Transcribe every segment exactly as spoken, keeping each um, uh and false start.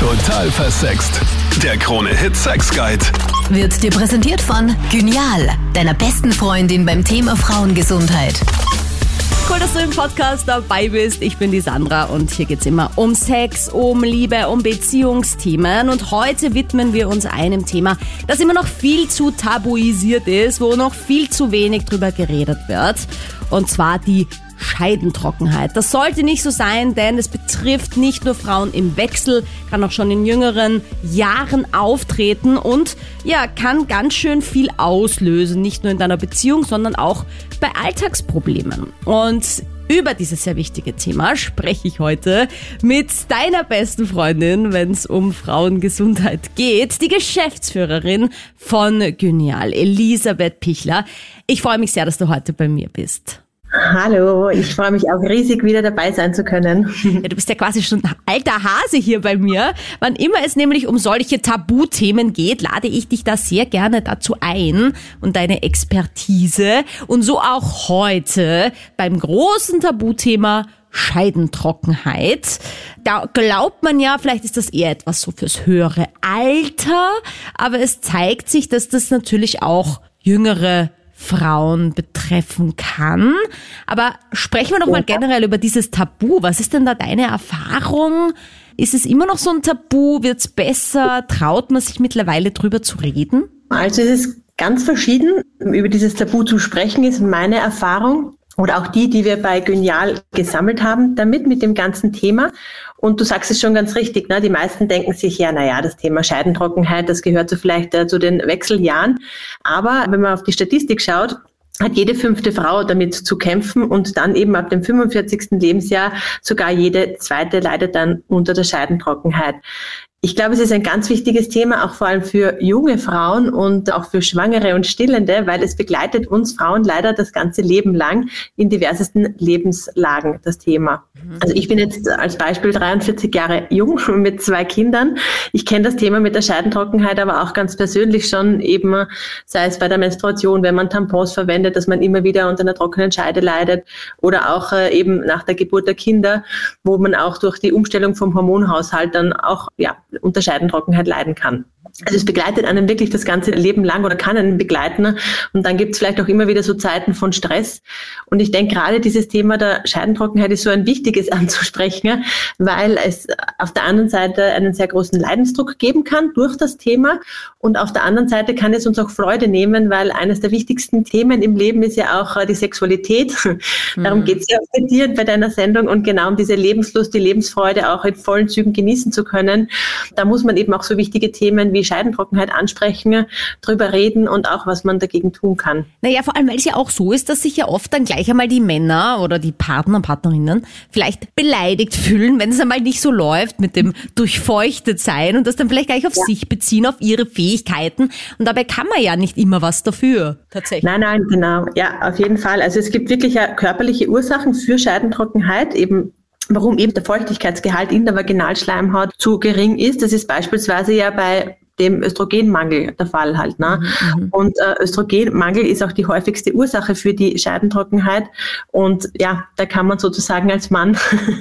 Total versext. Der Krone-Hit Sex Guide. Wird dir präsentiert von Gynial, deiner besten Freundin beim Thema Frauengesundheit. Cool, dass du im Podcast dabei bist. Ich bin die Sandra und hier geht's immer um Sex, um Liebe, um Beziehungsthemen. Und heute widmen wir uns einem Thema, das immer noch viel zu tabuisiert ist, wo noch viel zu wenig drüber geredet wird. Und zwar die Scheidentrockenheit. Das sollte nicht so sein, denn es betrifft nicht nur Frauen im Wechsel, kann auch schon in jüngeren Jahren auftreten und ja, kann ganz schön viel auslösen, nicht nur in deiner Beziehung, sondern auch bei Alltagsproblemen. Und über dieses sehr wichtige Thema spreche ich heute mit deiner besten Freundin, wenn es um Frauengesundheit geht, die Geschäftsführerin von Gynial, Elisabeth Pichler. Ich freue mich sehr, dass du heute bei mir bist. Hallo, ich freue mich auch riesig, wieder dabei sein zu können. Ja, du bist ja quasi schon alter Hase hier bei mir. Wann immer es nämlich um solche Tabuthemen geht, lade ich dich da sehr gerne dazu ein und deine Expertise. Und so auch heute beim großen Tabuthema Scheidentrockenheit. Da glaubt man ja, vielleicht ist das eher etwas so fürs höhere Alter, aber es zeigt sich, dass das natürlich auch jüngere Frauen betreffen kann. Aber sprechen wir doch mal generell über dieses Tabu. Was ist denn da deine Erfahrung? Ist es immer noch so ein Tabu? Wird's besser? Traut man sich mittlerweile drüber zu reden? Also es ist ganz verschieden. Über dieses Tabu zu sprechen ist meine Erfahrung oder auch die, die wir bei Gynial gesammelt haben, damit mit dem ganzen Thema. Und du sagst es schon ganz richtig, ne? Die meisten denken sich, ja, naja, das Thema Scheidentrockenheit, das gehört so vielleicht äh, zu den Wechseljahren. Aber wenn man auf die Statistik schaut, hat jede fünfte Frau damit zu kämpfen und dann eben ab dem fünfundvierzigsten Lebensjahr sogar jede zweite leidet dann unter der Scheidentrockenheit. Ich glaube, es ist ein ganz wichtiges Thema, auch vor allem für junge Frauen und auch für Schwangere und Stillende, weil es begleitet uns Frauen leider das ganze Leben lang in diversesten Lebenslagen, das Thema. Also ich bin jetzt als Beispiel dreiundvierzig Jahre jung mit zwei Kindern. Ich kenne das Thema mit der Scheidentrockenheit aber auch ganz persönlich schon, eben sei es bei der Menstruation, wenn man Tampons verwendet, dass man immer wieder unter einer trockenen Scheide leidet oder auch äh, eben nach der Geburt der Kinder, wo man auch durch die Umstellung vom Hormonhaushalt dann auch ja unter Scheidentrockenheit leiden kann. Also es begleitet einen wirklich das ganze Leben lang oder kann einen begleiten. Und dann gibt es vielleicht auch immer wieder so Zeiten von Stress. Und ich denke, gerade dieses Thema der Scheidentrockenheit ist so ein wichtiges anzusprechen, weil es auf der einen Seite einen sehr großen Leidensdruck geben kann durch das Thema. Und auf der anderen Seite kann es uns auch Freude nehmen, weil eines der wichtigsten Themen im Leben ist ja auch die Sexualität. Mhm. Darum geht es ja auch bei dir, bei deiner Sendung. Und genau um diese Lebenslust, die Lebensfreude auch in vollen Zügen genießen zu können. Da muss man eben auch so wichtige Themen wie Scheidentrockenheit ansprechen, drüber reden und auch, was man dagegen tun kann. Naja, vor allem, weil es ja auch so ist, dass sich ja oft dann gleich einmal die Männer oder die Partner und Partnerinnen vielleicht beleidigt fühlen, wenn es einmal nicht so läuft mit dem durchfeuchtet sein und das dann vielleicht gleich auf ja. sich beziehen, auf ihre Fähigkeiten. Und dabei kann man ja nicht immer was dafür, tatsächlich. Nein, nein, genau. Ja, auf jeden Fall. Also es gibt wirklich ja körperliche Ursachen für Scheidentrockenheit, eben warum eben der Feuchtigkeitsgehalt in der Vaginalschleimhaut zu gering ist. Das ist beispielsweise ja bei dem Östrogenmangel der Fall halt. Ne? Mhm. Und äh, Östrogenmangel ist auch die häufigste Ursache für die Scheidentrockenheit. Und ja, da kann man sozusagen als Mann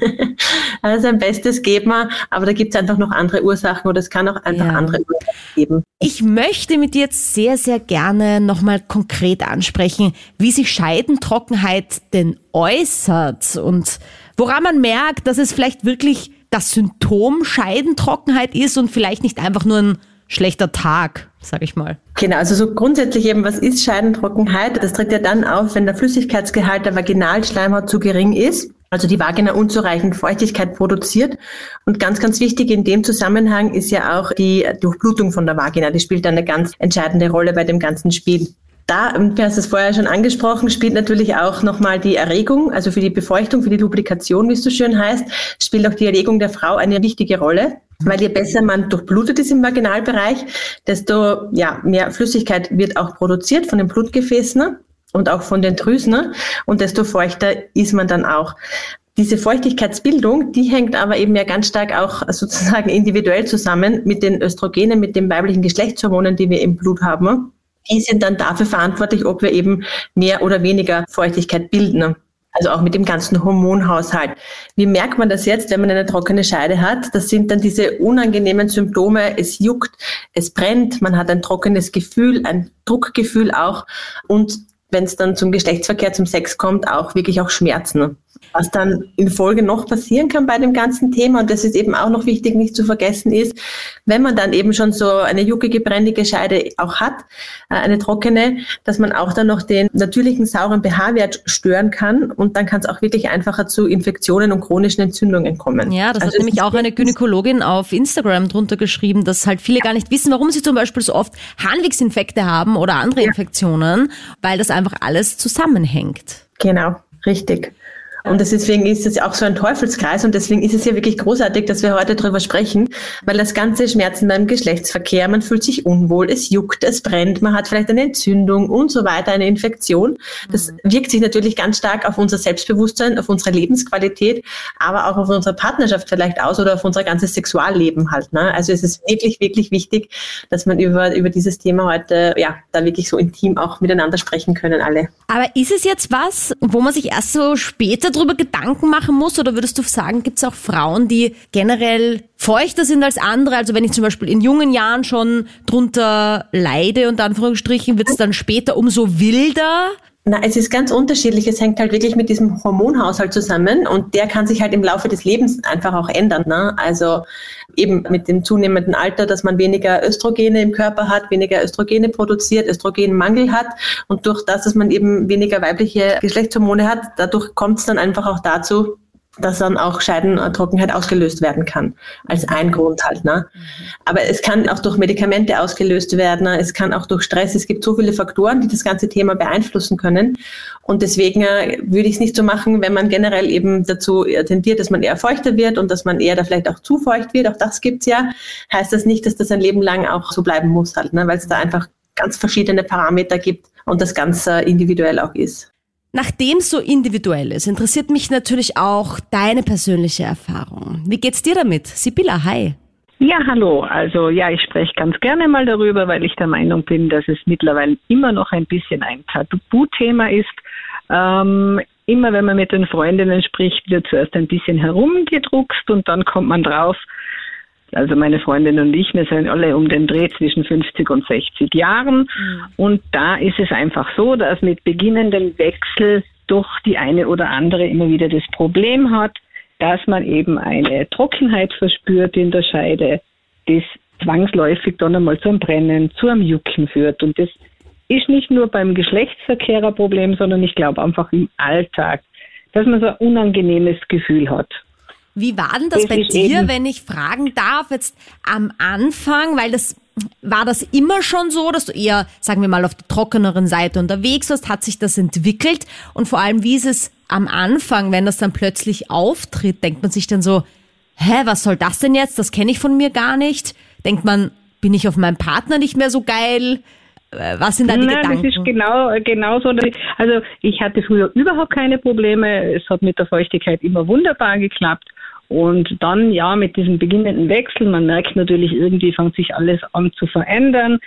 also sein Bestes geben, aber da gibt es einfach noch andere Ursachen oder es kann auch einfach ja. andere Ursachen geben. Ich möchte mit dir jetzt sehr, sehr gerne nochmal konkret ansprechen, wie sich Scheidentrockenheit denn äußert und woran man merkt, dass es vielleicht wirklich das Symptom Scheidentrockenheit ist und vielleicht nicht einfach nur ein schlechter Tag, sag ich mal. Genau, also so grundsätzlich eben, was ist Scheidentrockenheit? Das tritt ja dann auf, wenn der Flüssigkeitsgehalt der Vaginalschleimhaut zu gering ist, also die Vagina unzureichend Feuchtigkeit produziert. Und ganz, ganz wichtig in dem Zusammenhang ist ja auch die Durchblutung von der Vagina. Die spielt eine ganz entscheidende Rolle bei dem ganzen Spiel. Da, du hast es vorher schon angesprochen, spielt natürlich auch nochmal die Erregung, also für die Befeuchtung, für die Lubrikation, wie es so schön heißt, spielt auch die Erregung der Frau eine wichtige Rolle, weil je besser man durchblutet ist im Vaginalbereich, desto ja, mehr Flüssigkeit wird auch produziert von den Blutgefäßen und auch von den Drüsen und desto feuchter ist man dann auch. Diese Feuchtigkeitsbildung, die hängt aber eben ja ganz stark auch sozusagen individuell zusammen mit den Östrogenen, mit den weiblichen Geschlechtshormonen, die wir im Blut haben. Die sind dann dafür verantwortlich, ob wir eben mehr oder weniger Feuchtigkeit bilden. Also auch mit dem ganzen Hormonhaushalt. Wie merkt man das jetzt, wenn man eine trockene Scheide hat? Das sind dann diese unangenehmen Symptome. Es juckt, es brennt, man hat ein trockenes Gefühl, ein Druckgefühl auch. Und wenn es dann zum Geschlechtsverkehr, zum Sex kommt, auch wirklich auch Schmerzen. Was dann in Folge noch passieren kann bei dem ganzen Thema, und das ist eben auch noch wichtig, nicht zu vergessen, ist, wenn man dann eben schon so eine juckige, brennige Scheide auch hat, eine trockene, dass man auch dann noch den natürlichen sauren pH-Wert stören kann, und dann kann es auch wirklich einfacher zu Infektionen und chronischen Entzündungen kommen. Ja, das also hat nämlich auch eine Gynäkologin auf Instagram drunter geschrieben, dass halt viele gar nicht wissen, warum sie zum Beispiel so oft Harnwegsinfekte haben oder andere ja. Infektionen, weil das einfach alles zusammenhängt. Genau, richtig. Und deswegen ist es auch so ein Teufelskreis, und deswegen ist es ja wirklich großartig, dass wir heute darüber sprechen, weil das ganze Schmerzen beim Geschlechtsverkehr, man fühlt sich unwohl, es juckt, es brennt, man hat vielleicht eine Entzündung und so weiter, eine Infektion. Das mhm. wirkt sich natürlich ganz stark auf unser Selbstbewusstsein, auf unsere Lebensqualität, aber auch auf unsere Partnerschaft vielleicht aus oder auf unser ganzes Sexualleben halt. Ne? Also es ist wirklich, wirklich wichtig, dass man über, über dieses Thema heute, ja, da wirklich so intim auch miteinander sprechen können alle. Aber ist es jetzt was, wo man sich erst so später darüber Gedanken machen muss, oder würdest du sagen, gibt es auch Frauen, die generell feuchter sind als andere? Also wenn ich zum Beispiel in jungen Jahren schon drunter leide, unter Anführungsstrichen, wird es dann später umso wilder? Na, es ist ganz unterschiedlich. Es hängt halt wirklich mit diesem Hormonhaushalt zusammen, und der kann sich halt im Laufe des Lebens einfach auch ändern. Ne? Also eben mit dem zunehmenden Alter, dass man weniger Östrogene im Körper hat, weniger Östrogene produziert, Östrogenmangel hat, und durch das, dass man eben weniger weibliche Geschlechtshormone hat, dadurch kommt es dann einfach auch dazu, dass dann auch Scheidentrockenheit ausgelöst werden kann, als ein Grund halt. Ne? Aber es kann auch durch Medikamente ausgelöst werden, es kann auch durch Stress, es gibt so viele Faktoren, die das ganze Thema beeinflussen können, und deswegen äh, würde ich es nicht so machen, wenn man generell eben dazu tendiert, dass man eher feuchter wird und dass man eher da vielleicht auch zu feucht wird, auch das gibt's ja, heißt das nicht, dass das ein Leben lang auch so bleiben muss halt, ne? Weil es da einfach ganz verschiedene Parameter gibt und das Ganze individuell auch ist. Nachdem es so individuell ist, interessiert mich natürlich auch deine persönliche Erfahrung. Wie geht's dir damit? Sibylla, hi. Ja, hallo. Also ja, ich spreche ganz gerne mal darüber, weil ich der Meinung bin, dass es mittlerweile immer noch ein bisschen ein Tabuthema ist. Ähm, immer wenn man mit den Freundinnen spricht, wird zuerst ein bisschen herumgedruckst, und dann kommt man drauf. Also meine Freundin und ich, wir sind alle um den Dreh zwischen fünfzig und sechzig Jahren. Mhm. Und da ist es einfach so, dass mit beginnendem Wechsel doch die eine oder andere immer wieder das Problem hat, dass man eben eine Trockenheit verspürt in der Scheide, das zwangsläufig dann einmal zum Brennen, zu einem Jucken führt. Und das ist nicht nur beim Geschlechtsverkehr ein Problem, sondern ich glaube einfach im Alltag, dass man so ein unangenehmes Gefühl hat. Wie war denn das, das bei dir, wenn ich fragen darf, jetzt am Anfang, weil das, war das immer schon so, dass du eher, sagen wir mal, auf der trockeneren Seite unterwegs warst, hat sich das entwickelt, und vor allem, wie ist es am Anfang, wenn das dann plötzlich auftritt, denkt man sich dann so, hä, was soll das denn jetzt, das kenne ich von mir gar nicht, denkt man, bin ich auf meinem Partner nicht mehr so geil? Was sind da die Nein, Gedanken? Das ist genau, genau so. Also ich hatte früher überhaupt keine Probleme, es hat mit der Feuchtigkeit immer wunderbar geklappt. Und dann, ja, mit diesem beginnenden Wechsel, man merkt natürlich, irgendwie fängt sich alles an zu verändern.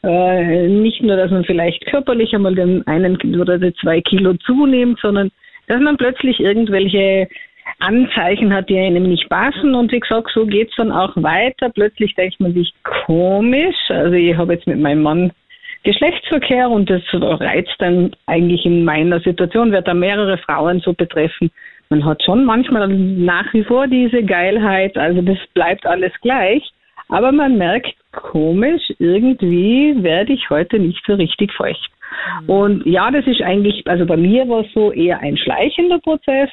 Äh, nicht nur, dass man vielleicht körperlich einmal den einen oder die zwei Kilo zunimmt, sondern dass man plötzlich irgendwelche Anzeichen hat, die einem nicht passen. Und wie gesagt, so geht's dann auch weiter. Plötzlich denkt man sich, komisch. Also ich habe jetzt mit meinem Mann Geschlechtsverkehr, und das reizt dann eigentlich in meiner Situation, wird da mehrere Frauen so betreffen. Man hat schon manchmal nach wie vor diese Geilheit, also das bleibt alles gleich, aber man merkt, komisch, irgendwie werde ich heute nicht so richtig feucht. Mhm. Und ja, das ist eigentlich, also bei mir war es so eher ein schleichender Prozess.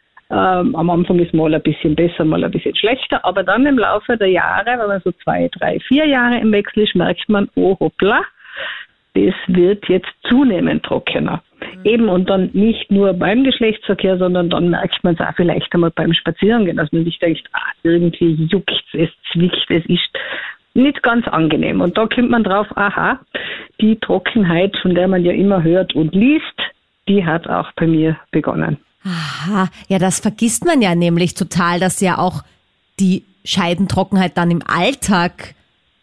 Ähm, am Anfang ist mal ein bisschen besser, mal ein bisschen schlechter, aber dann im Laufe der Jahre, wenn man so zwei, drei, vier Jahre im Wechsel ist, merkt man, oh hoppla, das wird jetzt zunehmend trockener. Mhm. Eben, und dann nicht nur beim Geschlechtsverkehr, sondern dann merkt man es auch vielleicht einmal beim Spazierengehen, dass man sich denkt, ah, irgendwie juckt es, zwickt, es ist nicht ganz angenehm. Und da kommt man drauf, aha, die Trockenheit, von der man ja immer hört und liest, die hat auch bei mir begonnen. Aha, ja, das vergisst man ja nämlich total, dass ja auch die Scheidentrockenheit dann im Alltag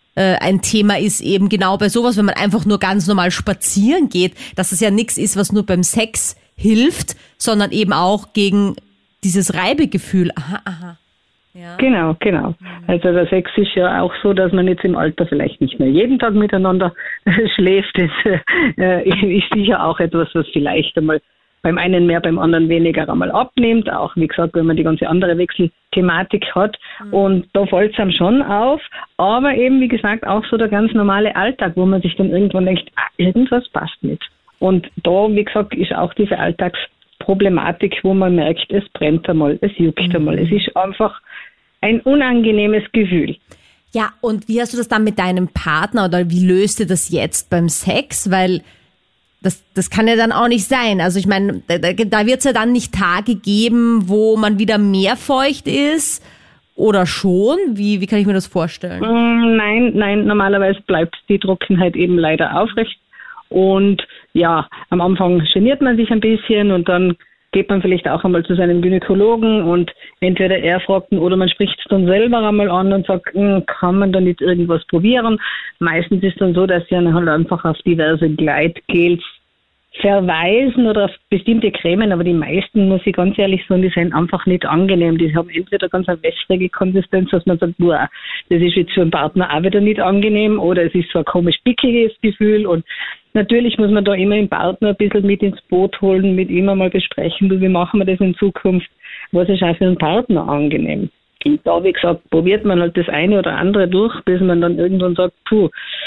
ein Thema ist, eben genau bei sowas, wenn man einfach nur ganz normal spazieren geht, dass es ja nichts ist, was nur beim Sex hilft, sondern eben auch gegen dieses Reibegefühl. Aha, aha. Ja. Genau, genau. Also der Sex ist ja auch so, dass man jetzt im Alter vielleicht nicht mehr jeden Tag miteinander schläft. Das äh, ist sicher auch etwas, was vielleicht einmal beim einen mehr, beim anderen weniger einmal abnimmt. Auch, wie gesagt, wenn man die ganze andere Wechselthematik hat. Mhm. Und da fällt es einem schon auf. Aber eben, wie gesagt, auch so der ganz normale Alltag, wo man sich dann irgendwann denkt, ah, irgendwas passt nicht. Und da, wie gesagt, ist auch diese Alltagsproblematik, wo man merkt, es brennt einmal, es juckt mhm. einmal. Es ist einfach ein unangenehmes Gefühl. Ja, und wie hast du das dann mit deinem Partner oder wie löst ihr das jetzt beim Sex? Weil das, das kann ja dann auch nicht sein. Also ich meine, da, da wird es ja dann nicht Tage geben, wo man wieder mehr feucht ist oder schon? Wie, wie kann ich mir das vorstellen? Nein, nein, normalerweise bleibt die Trockenheit eben leider aufrecht. Und ja, am Anfang geniert man sich ein bisschen und dann geht man vielleicht auch einmal zu seinem Gynäkologen und entweder er fragt ihn oder man spricht es dann selber einmal an und sagt, kann man da nicht irgendwas probieren? Meistens ist es dann so, dass sie dann halt einfach auf diverse Gleitgels verweisen oder auf bestimmte Cremen, aber die meisten, muss ich ganz ehrlich sagen, die sind einfach nicht angenehm. Die haben entweder ganz eine wässrige Konsistenz, dass man sagt, boah, das ist jetzt für einen Partner auch wieder nicht angenehm, oder es ist so ein komisch pickiges Gefühl. Und natürlich muss man da immer den Partner ein bisschen mit ins Boot holen, mit ihm einmal besprechen, wie machen wir das in Zukunft, was ist auch für einen Partner angenehm. Und da, wie gesagt, probiert man halt das eine oder andere durch, bis man dann irgendwann sagt, puh,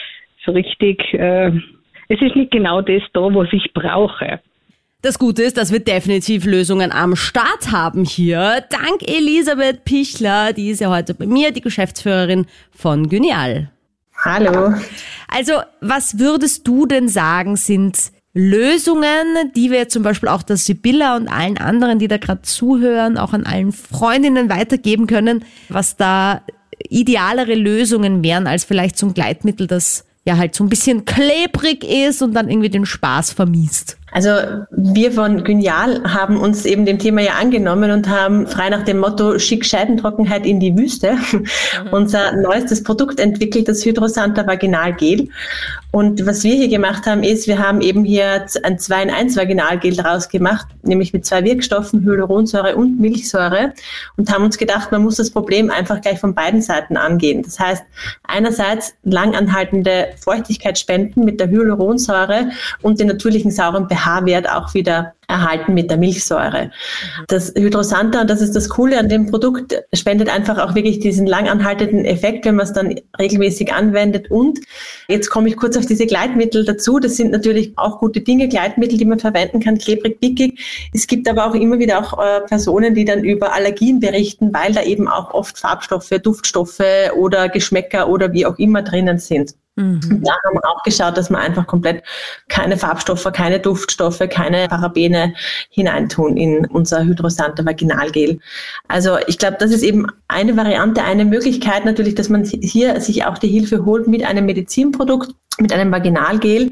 so richtig, äh, es ist nicht genau das da, was ich brauche. Das Gute ist, dass wir definitiv Lösungen am Start haben hier. Dank Elisabeth Pichler, die ist ja heute bei mir, die Geschäftsführerin von Gynial. Hallo. Also, was würdest du denn sagen, sind Lösungen, die wir zum Beispiel auch der Sibylla und allen anderen, die da gerade zuhören, auch an allen Freundinnen weitergeben können, was da idealere Lösungen wären als vielleicht so ein Gleitmittel, das ja halt so ein bisschen klebrig ist und dann irgendwie den Spaß vermiest? Also wir von Gynial haben uns eben dem Thema ja angenommen und haben frei nach dem Motto schick Scheidentrockenheit in die Wüste mhm. unser neuestes Produkt entwickelt, das Hydrosanta Vaginalgel. Und was wir hier gemacht haben, ist, wir haben eben hier ein zwei in eins Vaginalgel draus gemacht, nämlich mit zwei Wirkstoffen, Hyaluronsäure und Milchsäure, und haben uns gedacht, man muss das Problem einfach gleich von beiden Seiten angehen. Das heißt, einerseits langanhaltende Feuchtigkeit spenden mit der Hyaluronsäure und den natürlichen sauren pH-Wert auch wieder erhalten mit der Milchsäure. Das Hydrosanta, und das ist das Coole an dem Produkt, spendet einfach auch wirklich diesen langanhaltenden Effekt, wenn man es dann regelmäßig anwendet. Und jetzt komme ich kurz auf diese Gleitmittel dazu. Das sind natürlich auch gute Dinge, Gleitmittel, die man verwenden kann, klebrig, pickig. Es gibt aber auch immer wieder auch äh, Personen, die dann über Allergien berichten, weil da eben auch oft Farbstoffe, Duftstoffe oder Geschmäcker oder wie auch immer drinnen sind. Mhm. Da haben wir auch geschaut, dass wir einfach komplett keine Farbstoffe, keine Duftstoffe, keine Parabene hineintun in unser Hydrosanta Vaginalgel. Also ich glaube, das ist eben eine Variante, eine Möglichkeit natürlich, dass man hier sich auch die Hilfe holt mit einem Medizinprodukt, mit einem Vaginalgel.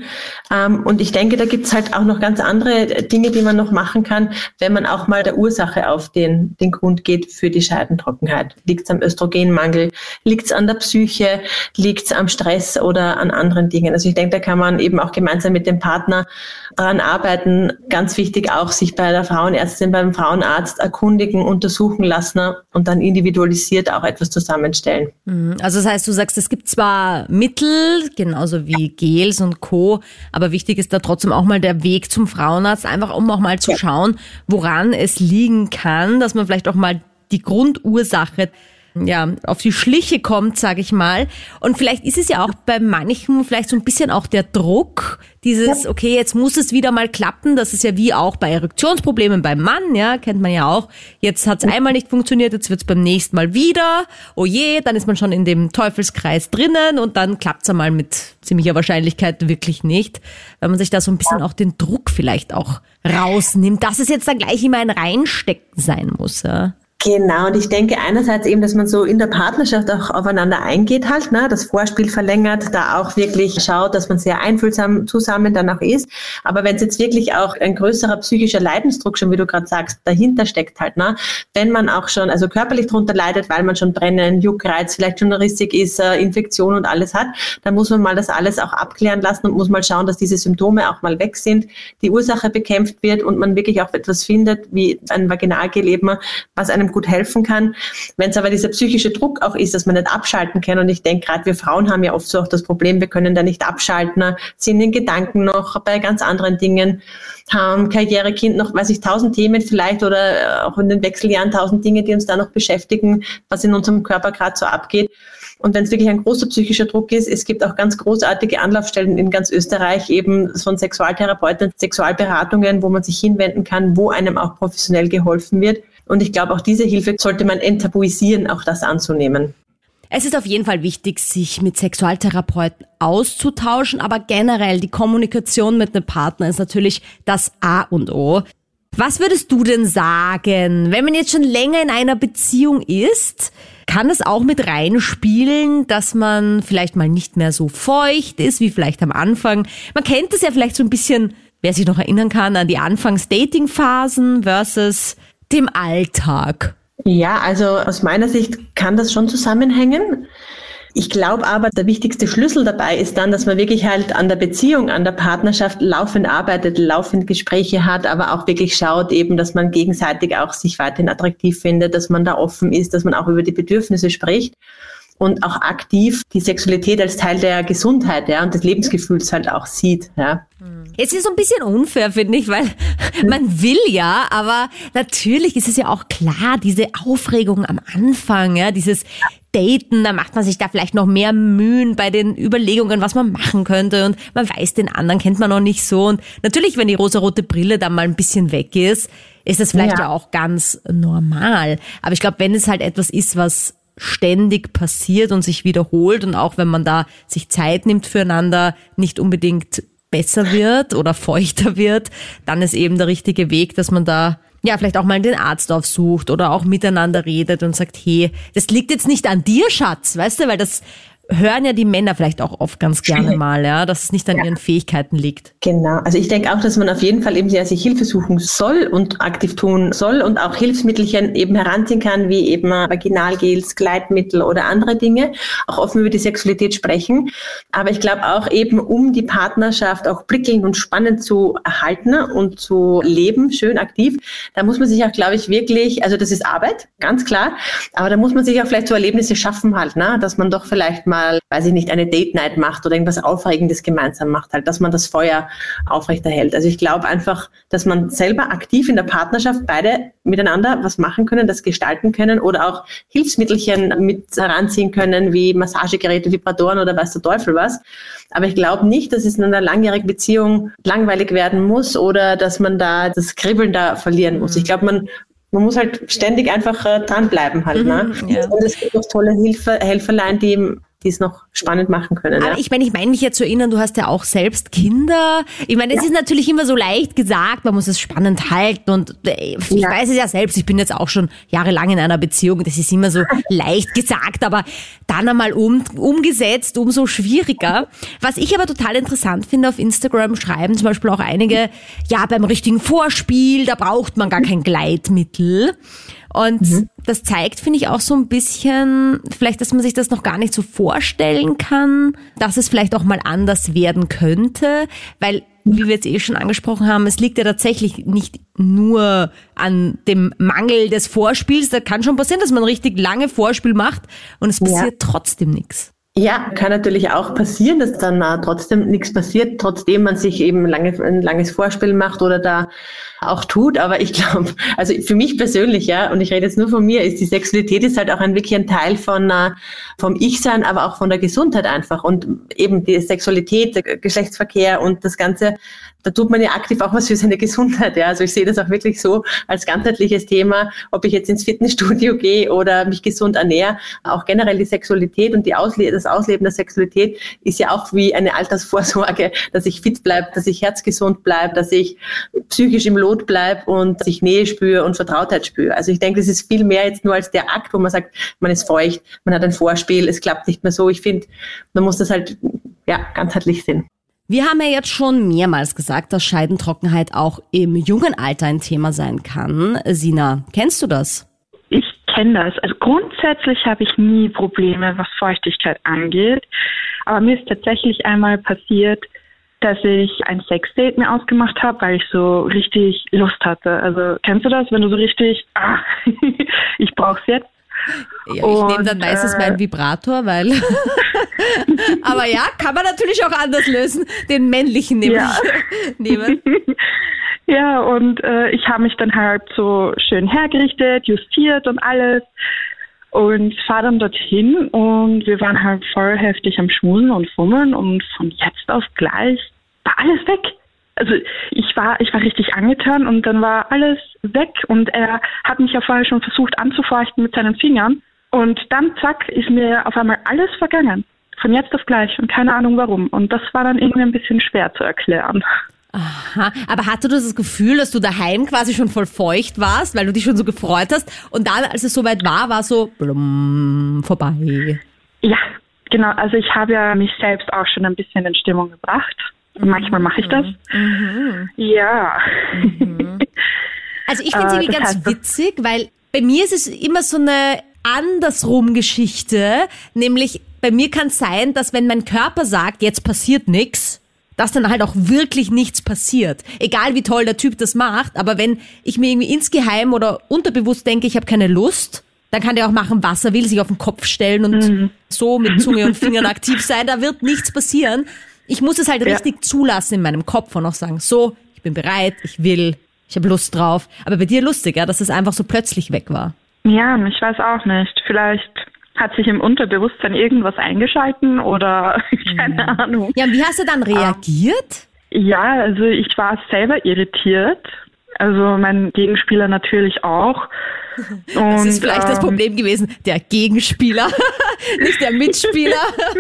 Und ich denke, da gibt's halt auch noch ganz andere Dinge, die man noch machen kann, wenn man auch mal der Ursache auf den, den Grund geht für die Scheidentrockenheit. Liegt's am Östrogenmangel? Liegt's an der Psyche? Liegt's am Stress oder an anderen Dingen? Also ich denke, da kann man eben auch gemeinsam mit dem Partner dran arbeiten. Ganz wichtig auch, sich bei der Frauenärztin, beim Frauenarzt erkundigen, untersuchen lassen und dann individualisiert auch etwas zusammenstellen. Also das heißt, du sagst, es gibt zwar Mittel, genauso wie Gels und Co., aber wichtig ist da trotzdem auch mal der Weg zum Frauenarzt, einfach um auch mal zu schauen, woran es liegen kann, dass man vielleicht auch mal die Grundursache ja auf die Schliche kommt, sage ich mal. Und vielleicht ist es ja auch bei manchen vielleicht so ein bisschen auch der Druck, dieses, okay, jetzt muss es wieder mal klappen. Das ist ja wie auch bei Erektionsproblemen beim Mann, ja, kennt man ja auch. Jetzt hat es einmal nicht funktioniert, jetzt wird es beim nächsten Mal wieder. Oh je, dann ist man schon in dem Teufelskreis drinnen und dann klappt es einmal mit ziemlicher Wahrscheinlichkeit wirklich nicht, weil man sich da so ein bisschen auch den Druck vielleicht auch rausnimmt, dass es jetzt dann gleich immer ein Reinstecken sein muss, ja. Genau, und ich denke einerseits eben, dass man so in der Partnerschaft auch aufeinander eingeht halt, ne, das Vorspiel verlängert, da auch wirklich schaut, dass man sehr einfühlsam zusammen dann auch ist. Aber wenn es jetzt wirklich auch ein größerer psychischer Leidensdruck schon, wie du gerade sagst, dahinter steckt halt, ne, wenn man auch schon, also körperlich drunter leidet, weil man schon Brennen, Juckreiz, vielleicht schon rissig ist, äh, Infektion und alles hat, dann muss man mal das alles auch abklären lassen und muss mal schauen, dass diese Symptome auch mal weg sind, die Ursache bekämpft wird und man wirklich auch etwas findet, wie ein Vaginalgel eben, was einem gut helfen kann. Wenn es aber dieser psychische Druck auch ist, dass man nicht abschalten kann, und ich denke, gerade wir Frauen haben ja oft so auch das Problem, wir können da nicht abschalten, sind in Gedanken noch bei ganz anderen Dingen, haben Karriere, Kind, noch, weiß ich, tausend Themen vielleicht oder auch in den Wechseljahren tausend Dinge, die uns da noch beschäftigen, was in unserem Körper gerade so abgeht. Und wenn es wirklich ein großer psychischer Druck ist, es gibt auch ganz großartige Anlaufstellen in ganz Österreich, eben von Sexualtherapeuten, Sexualberatungen, wo man sich hinwenden kann, wo einem auch professionell geholfen wird. Und ich glaube, auch diese Hilfe sollte man enttabuisieren, auch das anzunehmen. Es ist auf jeden Fall wichtig, sich mit Sexualtherapeuten auszutauschen, aber generell die Kommunikation mit einem Partner ist natürlich das A und O. Was würdest du denn sagen, wenn man jetzt schon länger in einer Beziehung ist, kann es auch mit reinspielen, dass man vielleicht mal nicht mehr so feucht ist wie vielleicht am Anfang? Man kennt es ja vielleicht so ein bisschen, wer sich noch erinnern kann, an die Anfangs-Dating-Phasen versus dem Alltag. Ja, also aus meiner Sicht kann das schon zusammenhängen. Ich glaube aber, der wichtigste Schlüssel dabei ist dann, dass man wirklich halt an der Beziehung, an der Partnerschaft laufend arbeitet, laufend Gespräche hat, aber auch wirklich schaut eben, dass man gegenseitig auch sich weiterhin attraktiv findet, dass man da offen ist, dass man auch über die Bedürfnisse spricht und auch aktiv die Sexualität als Teil der Gesundheit, ja, und des Lebensgefühls halt auch sieht, ja. Jetzt ist es so ein bisschen unfair, finde ich, weil man will ja, aber natürlich ist es ja auch klar, diese Aufregung am Anfang, ja, dieses Daten, da macht man sich da vielleicht noch mehr Mühen bei den Überlegungen, was man machen könnte, und man weiß, den anderen kennt man noch nicht so, und natürlich, wenn die rosarote Brille dann mal ein bisschen weg ist, ist das vielleicht ja, ja auch ganz normal. Aber ich glaube, wenn es halt etwas ist, was ständig passiert und sich wiederholt, und auch wenn man da sich Zeit nimmt füreinander, nicht unbedingt besser wird oder feuchter wird, dann ist eben der richtige Weg, dass man da ja vielleicht auch mal den Arzt aufsucht oder auch miteinander redet und sagt, hey, das liegt jetzt nicht an dir, Schatz, weißt du, weil das hören ja die Männer vielleicht auch oft ganz gerne mal, ja, dass es nicht an ja. ihren Fähigkeiten liegt. Genau, also ich denke auch, dass man auf jeden Fall eben ja, sich Hilfe suchen soll und aktiv tun soll und auch Hilfsmittelchen eben heranziehen kann, wie eben Vaginalgels, Gleitmittel oder andere Dinge, auch offen über die Sexualität sprechen. Aber ich glaube auch eben, um die Partnerschaft auch prickelnd und spannend zu erhalten und zu leben, schön aktiv, da muss man sich auch, glaube ich, wirklich, also das ist Arbeit, ganz klar, aber da muss man sich auch vielleicht so Erlebnisse schaffen halt, ne, dass man doch vielleicht mal weiß ich nicht, eine Date-Night macht oder irgendwas Aufregendes gemeinsam macht, halt, dass man das Feuer aufrechterhält. Also ich glaube einfach, dass man selber aktiv in der Partnerschaft beide miteinander was machen können, das gestalten können oder auch Hilfsmittelchen mit heranziehen können, wie Massagegeräte, Vibratoren oder weiß der Teufel was. Aber ich glaube nicht, dass es in einer langjährigen Beziehung langweilig werden muss oder dass man da das Kribbeln da verlieren muss. Ich glaube, man Man muss halt ständig einfach äh, dranbleiben halt, ne? Mhm, ja. Und es gibt auch tolle Hilfe, Helferlein, die die es noch spannend machen können. Aber ja. ich meine, ich meine mich ja zu erinnern, du hast ja auch selbst Kinder. Ich meine, es ja. ist natürlich immer so leicht gesagt, man muss es spannend halten, und ich ja. weiß es ja selbst, ich bin jetzt auch schon jahrelang in einer Beziehung, das ist immer so leicht gesagt, aber dann einmal um, umgesetzt, umso schwieriger. Was ich aber total interessant finde, auf Instagram schreiben zum Beispiel auch einige, ja, beim richtigen Vorspiel, da braucht man gar kein Gleitmittel. Und mhm. das zeigt, finde ich, auch so ein bisschen, vielleicht, dass man sich das noch gar nicht so vorstellen kann, dass es vielleicht auch mal anders werden könnte, weil, wie wir jetzt eh schon angesprochen haben, es liegt ja tatsächlich nicht nur an dem Mangel des Vorspiels. Da kann schon passieren, dass man richtig lange Vorspiel macht und es passiert ja. trotzdem nichts. Ja, kann natürlich auch passieren, dass dann äh, trotzdem nichts passiert, trotzdem man sich eben lange, ein langes Vorspiel macht oder da auch tut. Aber ich glaube, also für mich persönlich, ja, und ich rede jetzt nur von mir, ist die Sexualität ist halt auch ein wirklich ein Teil von äh, vom Ich-Sein, aber auch von der Gesundheit einfach. Und eben die Sexualität, der Geschlechtsverkehr und das Ganze, da tut man ja aktiv auch was für seine Gesundheit. Ja, also ich sehe das auch wirklich so als ganzheitliches Thema, ob ich jetzt ins Fitnessstudio gehe oder mich gesund ernähre, auch generell die Sexualität und die Ausle- das Ausleben der Sexualität ist ja auch wie eine Altersvorsorge, dass ich fit bleibe, dass ich herzgesund bleibe, dass ich psychisch im Lot bleibe und dass ich Nähe spüre und Vertrautheit spüre. Also ich denke, das ist viel mehr jetzt nur als der Akt, wo man sagt, man ist feucht, man hat ein Vorspiel, es klappt nicht mehr so. Ich finde, man muss das halt ja ganzheitlich sehen. Wir haben ja jetzt schon mehrmals gesagt, dass Scheidentrockenheit auch im jungen Alter ein Thema sein kann. Sina, kennst du das? Ich kenne das. Also grundsätzlich habe ich nie Probleme, was Feuchtigkeit angeht. Aber mir ist tatsächlich einmal passiert, dass ich ein Sexdate mir ausgemacht habe, weil ich so richtig Lust hatte. Also kennst du das, wenn du so richtig, ah, ich brauch's jetzt? Ja, ich nehme dann meistens äh, meinen Vibrator, weil... Aber ja, kann man natürlich auch anders lösen. Den männlichen nehme ja. ich nehmen. Ja, und äh, ich habe mich dann halt so schön hergerichtet, justiert und alles. Und fahre dann dorthin und wir waren halt voll heftig am Schmusen und Fummeln und von jetzt auf gleich war alles weg. Also ich war, ich war richtig angetan und dann war alles weg und er hat mich ja vorher schon versucht anzufeuchten mit seinen Fingern und dann zack ist mir auf einmal alles vergangen. Von jetzt auf gleich und keine Ahnung warum. Und das war dann irgendwie ein bisschen schwer zu erklären. Aha, aber hattest du das Gefühl, dass du daheim quasi schon voll feucht warst, weil du dich schon so gefreut hast und dann, als es soweit war, war so blum, vorbei? Ja, genau. Also ich habe ja mich selbst auch schon ein bisschen in Stimmung gebracht. Manchmal mache ich das. Mhm. Ja. Mhm. Also ich finde es irgendwie ganz witzig, weil bei mir ist es immer so eine andersrum Geschichte, nämlich bei mir kann es sein, dass wenn mein Körper sagt, jetzt passiert nichts, dass dann halt auch wirklich nichts passiert. Egal wie toll der Typ das macht, aber wenn ich mir irgendwie insgeheim oder unterbewusst denke, ich habe keine Lust, dann kann der auch machen, was er will, sich auf den Kopf stellen und mhm. so mit Zunge und Fingern aktiv sein, da wird nichts passieren. Ich muss es halt ja. richtig zulassen in meinem Kopf und auch sagen, so, ich bin bereit, ich will, ich habe Lust drauf. Aber bei dir lustig, ja, dass es einfach so plötzlich weg war. Ja, ich weiß auch nicht. Vielleicht hat sich im Unterbewusstsein irgendwas eingeschalten oder keine mhm. Ahnung. Ja, und wie hast du dann reagiert? Ja, also ich war selber irritiert. Also mein Gegenspieler natürlich auch. Und, das ist vielleicht ähm, das Problem gewesen, der Gegenspieler, nicht der Mitspieler.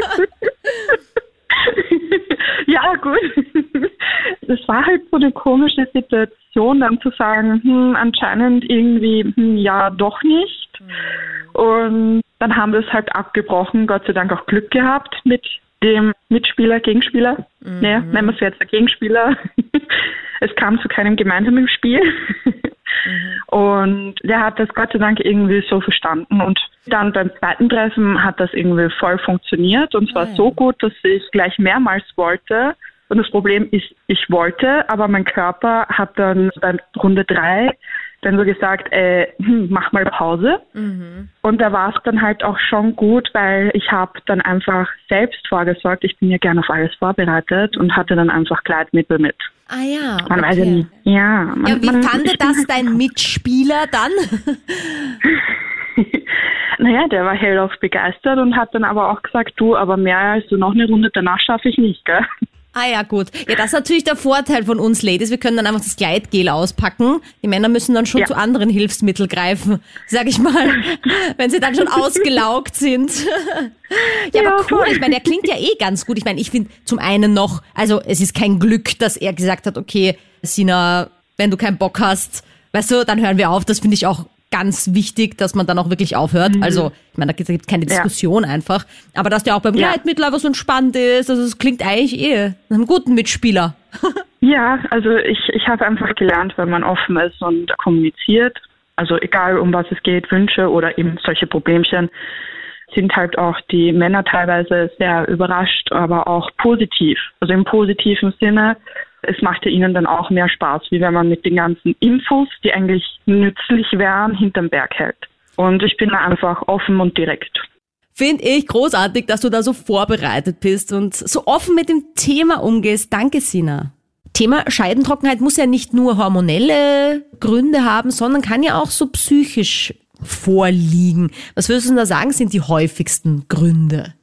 Ja, gut. Es war halt so eine komische Situation, dann zu sagen, hm, anscheinend irgendwie, hm, ja, doch nicht. Und dann haben wir es halt abgebrochen, Gott sei Dank auch Glück gehabt mit dem Mitspieler, Gegenspieler. Mhm. Naja, nennen wir es jetzt der Gegenspieler. Es kam zu keinem gemeinsamen Spiel. Mhm. Und der hat das Gott sei Dank irgendwie so verstanden. Und dann beim zweiten Treffen hat das irgendwie voll funktioniert. Und zwar mhm. so gut, dass ich gleich mehrmals wollte. Und das Problem ist, ich wollte, aber mein Körper hat dann bei Runde drei dann so gesagt, äh, hm, mach mal Pause. Mhm. Und da war es dann halt auch schon gut, weil ich habe dann einfach selbst vorgesorgt. Ich bin ja gerne auf alles vorbereitet und hatte dann einfach Gleitmittel mit. Ah ja, okay. Man weiß ja nie. Ja, man, ja, wie man, fand das halt dein Mitspieler dann? Naja, der war hellauf begeistert und hat dann aber auch gesagt, du, aber mehr als so noch eine Runde danach schaffe ich nicht, gell? Ah ja, gut. Ja, das ist natürlich der Vorteil von uns Ladies. Wir können dann einfach das Gleitgel auspacken. Die Männer müssen dann schon ja. zu anderen Hilfsmitteln greifen, sag ich mal, wenn sie dann schon ausgelaugt sind. Ja, ja, aber cool. Ich meine, der klingt ja eh ganz gut. Ich meine, ich finde zum einen noch, also es ist kein Glück, dass er gesagt hat, okay, Sina, wenn du keinen Bock hast, weißt du, dann hören wir auf. Das finde ich auch ganz wichtig, dass man dann auch wirklich aufhört. Mhm. Also, ich meine, da gibt es keine Diskussion ja. einfach. Aber dass der auch beim ja. Gleitmittel einfach so entspannt ist, also es klingt eigentlich eh nach einem guten Mitspieler. Ja, also ich, ich habe einfach gelernt, wenn man offen ist und kommuniziert, also egal um was es geht, Wünsche oder eben solche Problemchen, sind halt auch die Männer teilweise sehr überrascht, aber auch positiv. Also im positiven Sinne, es macht ja ihnen dann auch mehr Spaß, wie wenn man mit den ganzen Infos, die eigentlich nützlich wären, hinterm Berg hält. Und ich bin da einfach offen und direkt. Finde ich großartig, dass du da so vorbereitet bist und so offen mit dem Thema umgehst. Danke, Sina. Thema Scheidentrockenheit muss ja nicht nur hormonelle Gründe haben, sondern kann ja auch so psychisch vorliegen. Was würdest du da sagen, sind die häufigsten Gründe?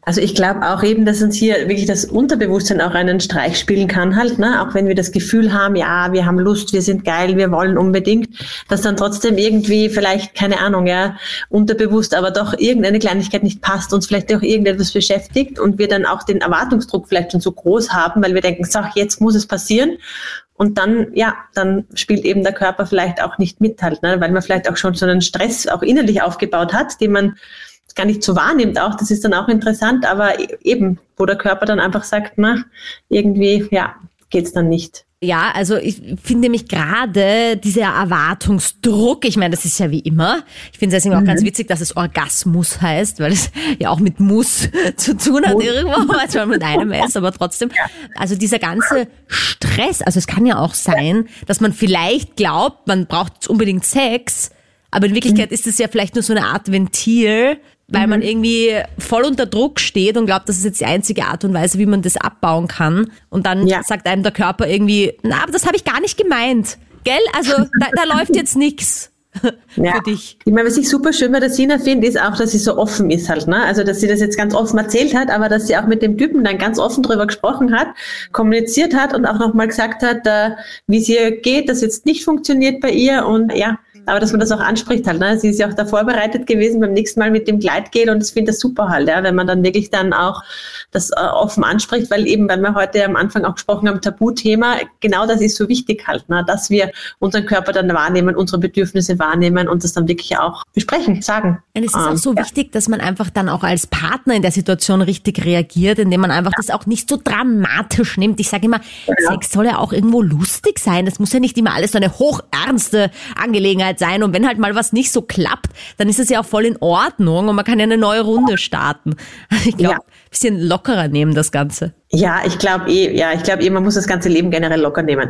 Also ich glaube auch eben, dass uns hier wirklich das Unterbewusstsein auch einen Streich spielen kann halt, ne? Auch wenn wir das Gefühl haben, ja, wir haben Lust, wir sind geil, wir wollen unbedingt, dass dann trotzdem irgendwie vielleicht, keine Ahnung, ja, unterbewusst, aber doch irgendeine Kleinigkeit nicht passt, uns vielleicht auch irgendetwas beschäftigt und wir dann auch den Erwartungsdruck vielleicht schon so groß haben, weil wir denken, so, jetzt muss es passieren. Und dann, ja, dann spielt eben der Körper vielleicht auch nicht mit halt, ne? Weil man vielleicht auch schon so einen Stress auch innerlich aufgebaut hat, den man gar nicht so wahrnimmt auch, das ist dann auch interessant, aber eben, wo der Körper dann einfach sagt, na, irgendwie, ja, geht's dann nicht. Ja, also ich finde mich gerade dieser Erwartungsdruck, ich meine, das ist ja wie immer, ich finde es deswegen auch mhm. ganz witzig, dass es Orgasmus heißt, weil es ja auch mit Muss zu tun hat irgendwo, als man mit einem ist, aber trotzdem, also dieser ganze Stress, also es kann ja auch sein, dass man vielleicht glaubt, man braucht unbedingt Sex, aber in Wirklichkeit mhm. ist es ja vielleicht nur so eine Art Ventil, weil mhm. man irgendwie voll unter Druck steht und glaubt, das ist jetzt die einzige Art und Weise, wie man das abbauen kann. Und dann ja. sagt einem der Körper irgendwie, na, aber das habe ich gar nicht gemeint. Gell? Also da, da läuft jetzt nichts ja. für dich. Ich meine, was ich super schön bei der Sina finde, ist auch, dass sie so offen ist halt, ne? Also, dass sie das jetzt ganz offen erzählt hat, aber dass sie auch mit dem Typen dann ganz offen drüber gesprochen hat, kommuniziert hat und auch nochmal gesagt hat, äh, wie es ihr geht, dass jetzt nicht funktioniert bei ihr und ja, aber dass man das auch anspricht halt, ne? Sie ist ja auch da vorbereitet gewesen beim nächsten Mal mit dem Gleitgel und ich finde das super halt, ja, wenn man dann wirklich dann auch das äh, offen anspricht, weil eben, weil wir heute am Anfang auch gesprochen haben, Tabuthema, genau das ist so wichtig halt, ne? Dass wir unseren Körper dann wahrnehmen, unsere Bedürfnisse wahrnehmen und das dann wirklich auch besprechen, sagen. Und es ist ähm, auch so ja. wichtig, dass man einfach dann auch als Partner in der Situation richtig reagiert, indem man einfach ja. das auch nicht so dramatisch nimmt. Ich sage immer, ja. Sex soll ja auch irgendwo lustig sein. Das muss ja nicht immer alles so eine hochernste Angelegenheit sein und wenn halt mal was nicht so klappt, dann ist es ja auch voll in Ordnung und man kann ja eine neue Runde starten. Ich glaube, ja. ein bisschen lockerer nehmen das Ganze. Ja, ich glaube eh, ja, ich glaube eh, man muss das ganze Leben generell locker nehmen.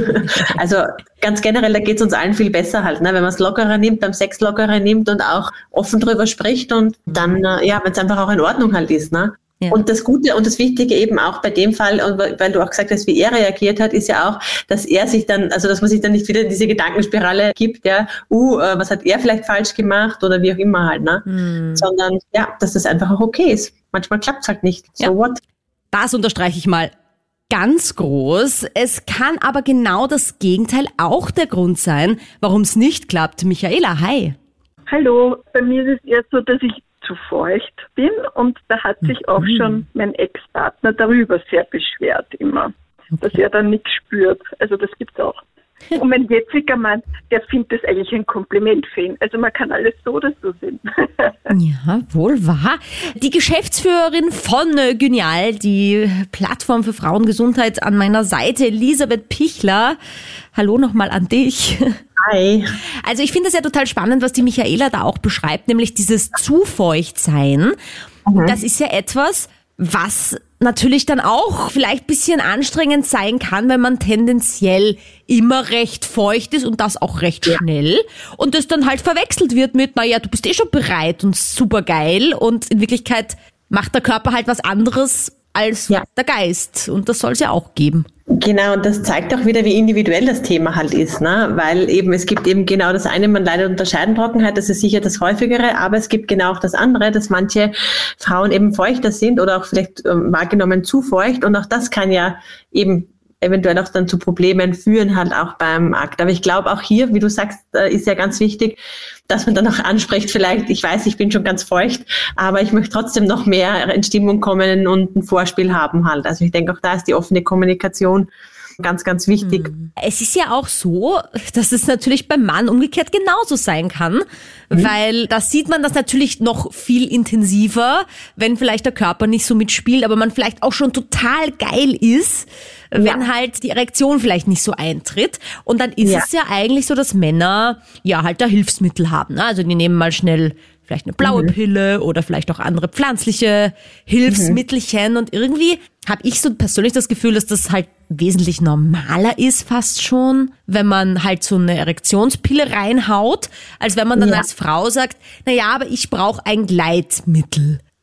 Also ganz generell, da geht es uns allen viel besser halt, ne? Wenn man es lockerer nimmt, beim Sex lockerer nimmt und auch offen drüber spricht und dann, ja, wenn es einfach auch in Ordnung halt ist, ne? Ja. Und das Gute und das Wichtige eben auch bei dem Fall, weil du auch gesagt hast, wie er reagiert hat, ist ja auch, dass er sich dann, also dass man sich dann nicht wieder in diese Gedankenspirale gibt, ja, uh, was hat er vielleicht falsch gemacht oder wie auch immer halt, ne? Hm. Sondern, ja, dass das einfach auch okay ist. Manchmal klappt es halt nicht. So ja. what? Das unterstreiche ich mal ganz groß. Es kann aber genau das Gegenteil auch der Grund sein, warum es nicht klappt. Michaela, hi. Hallo, bei mir ist es eher so, dass ich zu feucht bin und da hat sich auch mhm. schon mein Ex-Partner darüber sehr beschwert immer, okay. dass er dann nichts spürt. Also das gibt's auch. Und mein jetziger Mann, der findet das eigentlich ein Kompliment für ihn. Also man kann alles so oder so sehen. Ja, wohl wahr. Die Geschäftsführerin von Gynial, die Plattform für Frauengesundheit an meiner Seite, Elisabeth Pichler. Hallo nochmal an dich. Hi. Also ich finde es ja total spannend, was die Michaela da auch beschreibt, nämlich dieses Zufeuchtsein. Mhm. Das ist ja etwas, was natürlich dann auch vielleicht ein bisschen anstrengend sein kann, wenn man tendenziell immer recht feucht ist und das auch recht ja. schnell und das dann halt verwechselt wird mit, naja, du bist eh schon bereit und super geil und in Wirklichkeit macht der Körper halt was anderes als ja. der Geist und das soll es ja auch geben. Genau, und das zeigt auch wieder, wie individuell das Thema halt ist, ne? Weil eben, es gibt eben genau das eine, man leidet unter Scheidentrockenheit, das ist sicher das häufigere, aber es gibt genau auch das andere, dass manche Frauen eben feuchter sind oder auch vielleicht ähm, wahrgenommen zu feucht und auch das kann ja eben eventuell auch dann zu Problemen führen, halt auch beim Akt. Aber ich glaube auch hier, wie du sagst, ist ja ganz wichtig, dass man dann auch anspricht, vielleicht, ich weiß, ich bin schon ganz feucht, aber ich möchte trotzdem noch mehr in Stimmung kommen und ein Vorspiel haben halt. Also ich denke, auch da ist die offene Kommunikation ganz, ganz wichtig. Es ist ja auch so, dass es natürlich beim Mann umgekehrt genauso sein kann, mhm. weil da sieht man das natürlich noch viel intensiver, wenn vielleicht der Körper nicht so mitspielt, aber man vielleicht auch schon total geil ist, ja. wenn halt die Erektion vielleicht nicht so eintritt. Und dann ist ja. es ja eigentlich so, dass Männer ja halt da Hilfsmittel haben. Also die nehmen mal schnell vielleicht eine blaue mhm. Pille oder vielleicht auch andere pflanzliche Hilfsmittelchen. Mhm. Und irgendwie habe ich so persönlich das Gefühl, dass das halt wesentlich normaler ist fast schon, wenn man halt so eine Erektionspille reinhaut, als wenn man dann ja. als Frau sagt, na ja, aber ich brauche ein Gleitmittel.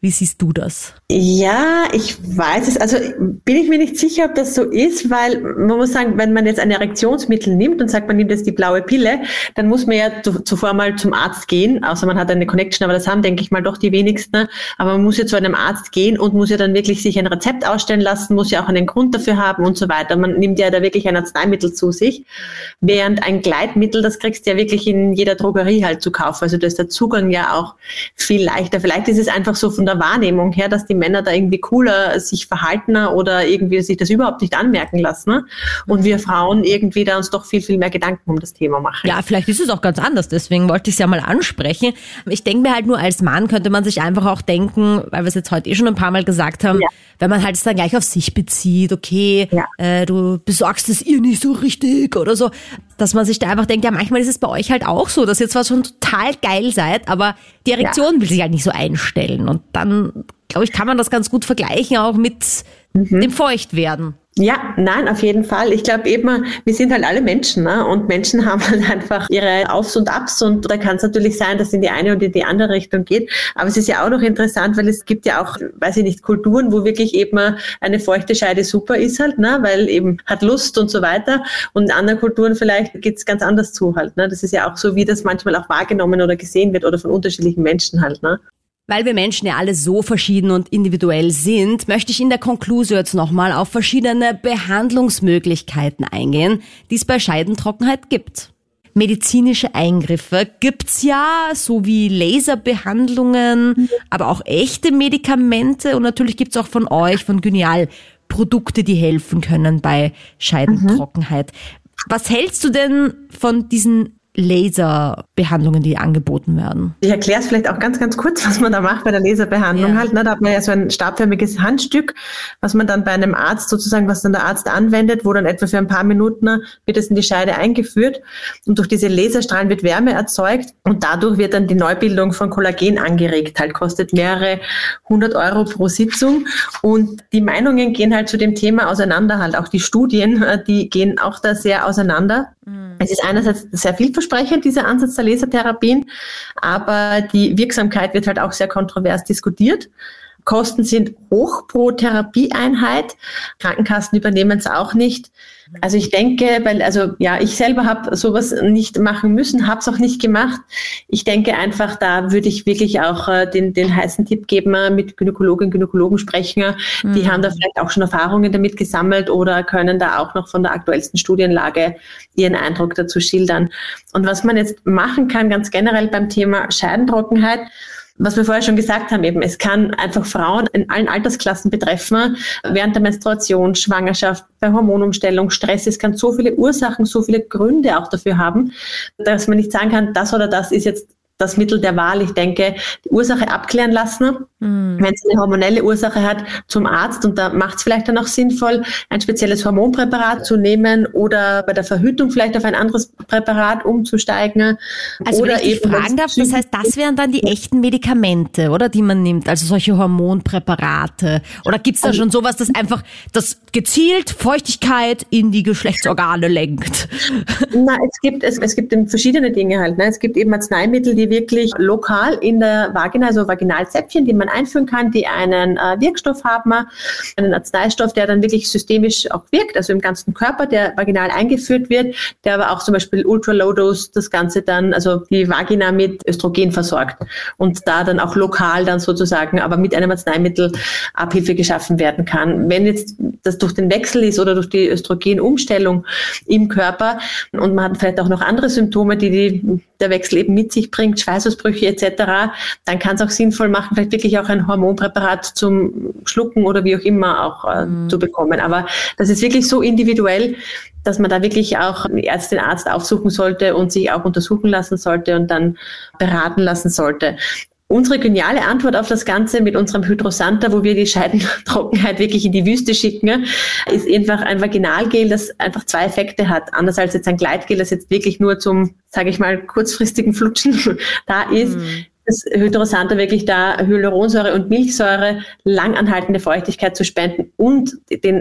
Wie siehst du das? Ja, ich weiß es. Also bin ich mir nicht sicher, ob das so ist, weil man muss sagen, wenn man jetzt ein Erektionsmittel nimmt und sagt, man nimmt jetzt die blaue Pille, dann muss man ja zuvor mal zum Arzt gehen, außer man hat eine Connection, aber das haben, denke ich mal, doch die wenigsten. Aber man muss ja zu einem Arzt gehen und muss ja dann wirklich sich ein Rezept ausstellen lassen, muss ja auch einen Grund dafür haben und so weiter. Man nimmt ja da wirklich ein Arzneimittel zu sich, während ein Gleitmittel, das kriegst du ja wirklich in jeder Drogerie halt zu kaufen. Also da ist der Zugang ja auch viel leichter. Vielleicht ist es einfach so von der Wahrnehmung her, dass die Männer da irgendwie cooler sich verhalten oder irgendwie sich das überhaupt nicht anmerken lassen und wir Frauen irgendwie da uns doch viel, viel mehr Gedanken um das Thema machen. Ja, vielleicht ist es auch ganz anders, deswegen wollte ich es ja mal ansprechen. Ich denke mir halt nur, als Mann könnte man sich einfach auch denken, weil wir es jetzt heute eh schon ein paar Mal gesagt haben, ja. wenn man halt es dann gleich auf sich bezieht, okay, ja. äh, du besorgst es ihr nicht so richtig oder so, dass man sich da einfach denkt, ja, manchmal ist es bei euch halt auch so, dass ihr zwar schon total geil seid, aber die Erektion ja. will sich halt nicht so einstellen und dann, glaube ich, kann man das ganz gut vergleichen auch mit mhm. dem Feuchtwerden. Ja, nein, auf jeden Fall. Ich glaube eben, wir sind halt alle Menschen, ne? Und Menschen haben halt einfach ihre Aufs und Abs und da kann es natürlich sein, dass es in die eine oder in die andere Richtung geht. Aber es ist ja auch noch interessant, weil es gibt ja auch, weiß ich nicht, Kulturen, wo wirklich eben eine feuchte Scheide super ist halt, ne? Weil eben hat Lust und so weiter. Und in anderen Kulturen vielleicht geht's ganz anders zu halt, ne? Das ist ja auch so, wie das manchmal auch wahrgenommen oder gesehen wird oder von unterschiedlichen Menschen halt, ne? Weil wir Menschen ja alle so verschieden und individuell sind, möchte ich in der Konklusion jetzt nochmal auf verschiedene Behandlungsmöglichkeiten eingehen, die es bei Scheidentrockenheit gibt. Medizinische Eingriffe gibt's ja, so wie Laserbehandlungen, aber auch echte Medikamente und natürlich gibt's auch von euch, von Gynial, Produkte, die helfen können bei Scheidentrockenheit. Mhm. Was hältst du denn von diesen Laserbehandlungen, die angeboten werden? Ich erkläre es vielleicht auch ganz, ganz kurz, was man da macht bei der Laserbehandlung ja. halt. Ne? Da hat man ja so ein stabförmiges Handstück, was man dann bei einem Arzt sozusagen, was dann der Arzt anwendet, wo dann etwa für ein paar Minuten wird es in die Scheide eingeführt und durch diese Laserstrahlen wird Wärme erzeugt und dadurch wird dann die Neubildung von Kollagen angeregt. Halt kostet mehrere hundert Euro pro Sitzung und die Meinungen gehen halt zu dem Thema auseinander halt. Auch die Studien, die gehen auch da sehr auseinander. Mhm. Es ist einerseits sehr vielversprechend, dieser Ansatz der Lasertherapien, aber die Wirksamkeit wird halt auch sehr kontrovers diskutiert. Kosten sind hoch pro Therapieeinheit. Krankenkassen übernehmen es auch nicht. Also ich denke, weil also ja, ich selber habe sowas nicht machen müssen, habe es auch nicht gemacht. Ich denke einfach, da würde ich wirklich auch äh, den, den heißen Tipp geben, äh, mit Gynäkologinnen und Gynäkologen sprechen. Mhm. Die haben da vielleicht auch schon Erfahrungen damit gesammelt oder können da auch noch von der aktuellsten Studienlage ihren Eindruck dazu schildern. Und was man jetzt machen kann, ganz generell beim Thema Scheidentrockenheit, was wir vorher schon gesagt haben, eben, es kann einfach Frauen in allen Altersklassen betreffen, während der Menstruation, Schwangerschaft, bei Hormonumstellung, Stress. Es kann so viele Ursachen, so viele Gründe auch dafür haben, dass man nicht sagen kann, das oder das ist jetzt das Mittel der Wahl. Ich denke, die Ursache abklären lassen, mhm. wenn es eine hormonelle Ursache hat, zum Arzt und da macht es vielleicht dann auch sinnvoll, ein spezielles Hormonpräparat zu nehmen oder bei der Verhütung vielleicht auf ein anderes Präparat umzusteigen. Also oder wenn ich eben fragen darf, das heißt, das wären dann die echten Medikamente, oder, die man nimmt, also solche Hormonpräparate. Oder gibt's da schon sowas, das einfach das gezielt Feuchtigkeit in die Geschlechtsorgane lenkt? Na, es gibt es, es gibt eben verschiedene Dinge halt. Ne? Es gibt eben Arzneimittel, die wirklich lokal in der Vagina, also Vaginalzäpfchen, die man einführen kann, die einen äh, Wirkstoff haben, einen Arzneistoff, der dann wirklich systemisch auch wirkt, also im ganzen Körper, der vaginal eingeführt wird, der aber auch zum Beispiel Ultra-Low-Dose das Ganze dann, also die Vagina mit Östrogen versorgt und da dann auch lokal dann sozusagen, aber mit einem Arzneimittel Abhilfe geschaffen werden kann. Wenn jetzt das durch den Wechsel ist oder durch die Östrogenumstellung im Körper und man hat vielleicht auch noch andere Symptome, die, die der Wechsel eben mit sich bringt, Schweißausbrüche et cetera, dann kann es auch sinnvoll machen, vielleicht wirklich auch ein Hormonpräparat zum Schlucken oder wie auch immer auch äh, mhm. zu bekommen. Aber das ist wirklich so individuell, dass man da wirklich auch Ärztin, Arzt aufsuchen sollte und sich auch untersuchen lassen sollte und dann beraten lassen sollte. Unsere geniale Antwort auf das Ganze mit unserem Hydrosanta, wo wir die Scheidentrockenheit wirklich in die Wüste schicken, ist einfach ein Vaginalgel, das einfach zwei Effekte hat. Anders als jetzt ein Gleitgel, das jetzt wirklich nur zum, sage ich mal, kurzfristigen Flutschen da ist. Mhm. Das Hydrosanta wirklich da Hyaluronsäure und Milchsäure langanhaltende Feuchtigkeit zu spenden und den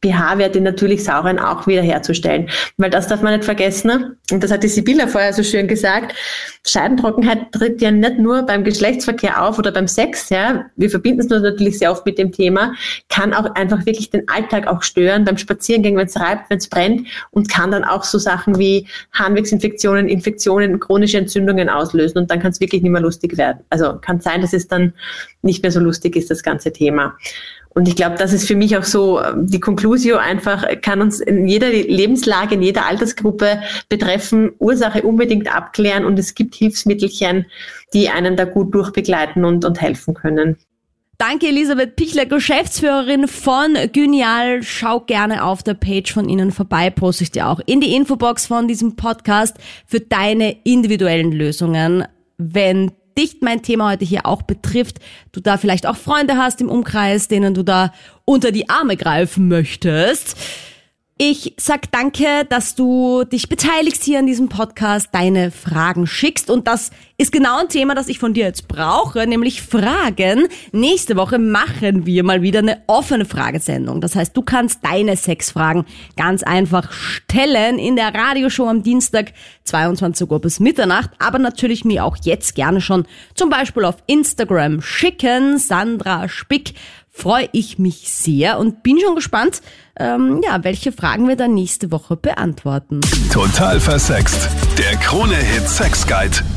pH-Wert in natürlich sauren auch wiederherzustellen. Weil das darf man nicht vergessen, und das hat die Sibylla vorher so schön gesagt, Scheidentrockenheit tritt ja nicht nur beim Geschlechtsverkehr auf oder beim Sex, ja, wir verbinden es natürlich sehr oft mit dem Thema, kann auch einfach wirklich den Alltag auch stören, beim Spazierengehen, wenn es reibt, wenn es brennt, und kann dann auch so Sachen wie Harnwegsinfektionen, Infektionen, chronische Entzündungen auslösen, und dann kann es wirklich nicht mehr lustig werden. Also kann sein, dass es dann nicht mehr so lustig ist, das ganze Thema. Und ich glaube, das ist für mich auch so, die Conclusio einfach, kann uns in jeder Lebenslage, in jeder Altersgruppe betreffen, Ursache unbedingt abklären, und es gibt Hilfsmittelchen, die einen da gut durchbegleiten und, und helfen können. Danke, Elisabeth Pichler, Geschäftsführerin von Gynial. Schau gerne auf der Page von Ihnen vorbei, poste ich dir auch in die Infobox von diesem Podcast für deine individuellen Lösungen. Wenn dich mein Thema heute hier auch betrifft, du da vielleicht auch Freunde hast im Umkreis, denen du da unter die Arme greifen möchtest. Ich sag danke, dass du dich beteiligst hier an diesem Podcast, deine Fragen schickst, und das ist genau ein Thema, das ich von dir jetzt brauche, nämlich Fragen. Nächste Woche machen wir mal wieder eine offene Fragesendung. Das heißt, du kannst deine Sexfragen ganz einfach stellen in der Radioshow am Dienstag, zweiundzwanzig Uhr bis Mitternacht, aber natürlich mir auch jetzt gerne schon zum Beispiel auf Instagram schicken. Sandra Spick, freue ich mich sehr und bin schon gespannt, ähm, ja, welche Fragen wir dann nächste Woche beantworten. Total versext. Der Krone-Hit Sex Guide.